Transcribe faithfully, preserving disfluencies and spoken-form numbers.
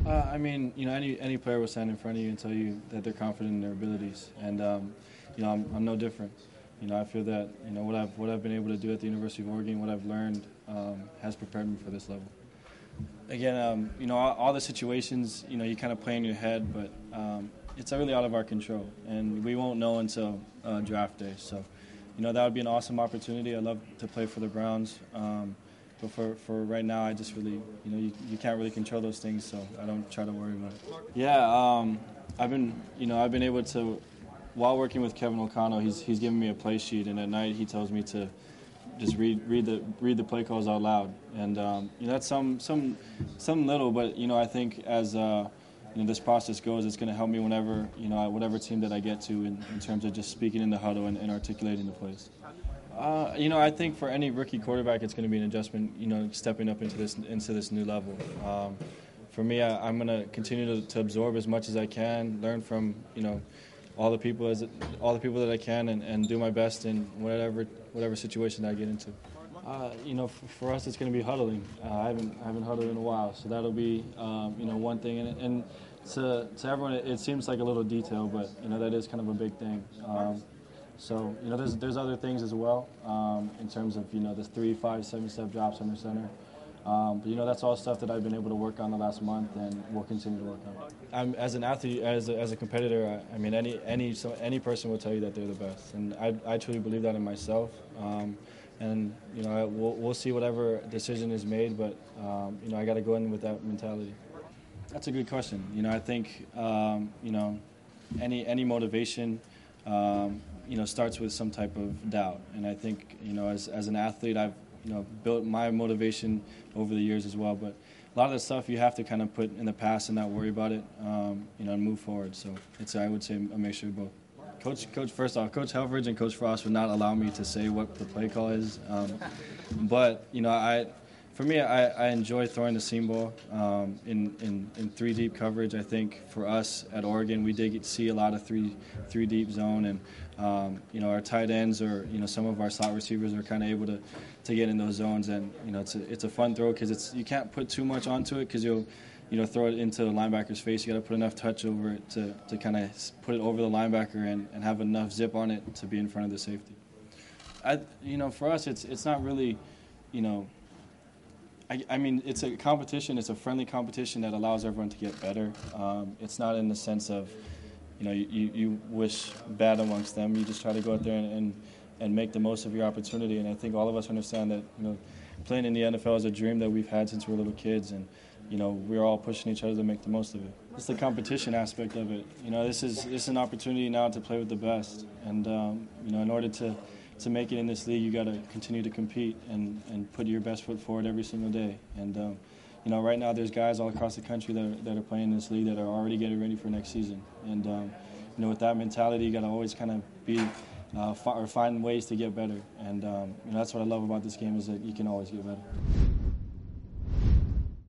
Uh, I mean, you know, any any player will stand in front of you and tell you that they're confident in their abilities, and um, you know, I'm, I'm no different. You know, I feel that you know what I've what I've been able to do at the University of Oregon, what I've learned, um, has prepared me for this level. Again, um, you know, all, all the situations, you know, you kind of play in your head, but um, it's really out of our control, and we won't know until uh, draft day. So, you know, that would be an awesome opportunity. I'd love to play for the Browns. Um, But for, for right now, I just really, you know, you, you can't really control those things, so I don't try to worry about it. Yeah, um, I've been, you know, I've been able to, while working with Kevin O'Connell, he's he's giving me a play sheet, and at night he tells me to just read read the read the play calls out loud, and um, you know that's some some some little, but you know I think as uh, you know this process goes, it's going to help me whenever you know whatever team that I get to in, in terms of just speaking in the huddle and, and articulating the plays. Uh, you know, I think for any rookie quarterback, it's going to be an adjustment. You know, stepping up into this into this new level. Um, for me, I, I'm going to continue to, to absorb as much as I can, learn from you know all the people as all the people that I can, and, and do my best in whatever whatever situation I get into. Uh, you know, for, for us, it's going to be huddling. Uh, I haven't I haven't huddled in a while, so that'll be um, you know one thing. And, and to to everyone, it, it seems like a little detail, but you know that is kind of a big thing. Um, So, you know, there's there's other things as well um, in terms of, you know, the three, five, seven-step drops under center. Um, but, you know, that's all stuff that I've been able to work on the last month and will continue to work on. I'm, as an athlete, as a, as a competitor, I, I mean, any any so any person will tell you that they're the best. And I, I truly believe that in myself. Um, and, you know, I, we'll, we'll see whatever decision is made, but, um, you know, I got to go in with that mentality. That's a good question. You know, I think, um, you know, any any motivation, um, you know, starts with some type of doubt. And I think, you know, as, as an athlete, I've, you know, built my motivation over the years as well. But a lot of the stuff you have to kind of put in the past and not worry about it, um, you know, and move forward. So it's, I would say, a mixture of both. Coach, Coach, first off, Coach Helfrich and Coach Frost would not allow me to say what the play call is. Um, but, you know, I, for me, I, I enjoy throwing the seam ball um, in, in, in three deep coverage. I think for us at Oregon, we did get to see a lot of three three deep zone, and um, you know our tight ends or you know some of our slot receivers are kind of able to, to get in those zones, and you know it's a it's a fun throw because it's you can't put too much onto it because you'll you know throw it into the linebacker's face. You got to put enough touch over it to, to kind of put it over the linebacker and, and have enough zip on it to be in front of the safety. I you know for us it's it's not really you know. I, I mean, it's a competition. It's a friendly competition that allows everyone to get better. Um, it's not in the sense of, you know, you, you wish bad amongst them. You just try to go out there and, and, and make the most of your opportunity. And I think all of us understand that, you know, playing in the N F L is a dream that we've had since we were little kids. And, you know, we're all pushing each other to make the most of it. It's the competition aspect of it. You know, this is, this is an opportunity now to play with the best. And, um, you know, in order to to make it in this league, you got to continue to compete and, and put your best foot forward every single day. And, um, you know, right now there's guys all across the country that are, that are playing in this league that are already getting ready for next season. And, um, you know, with that mentality, you got to always kind of be uh, fi- or find ways to get better. And, um, you know, that's what I love about this game is that you can always get better.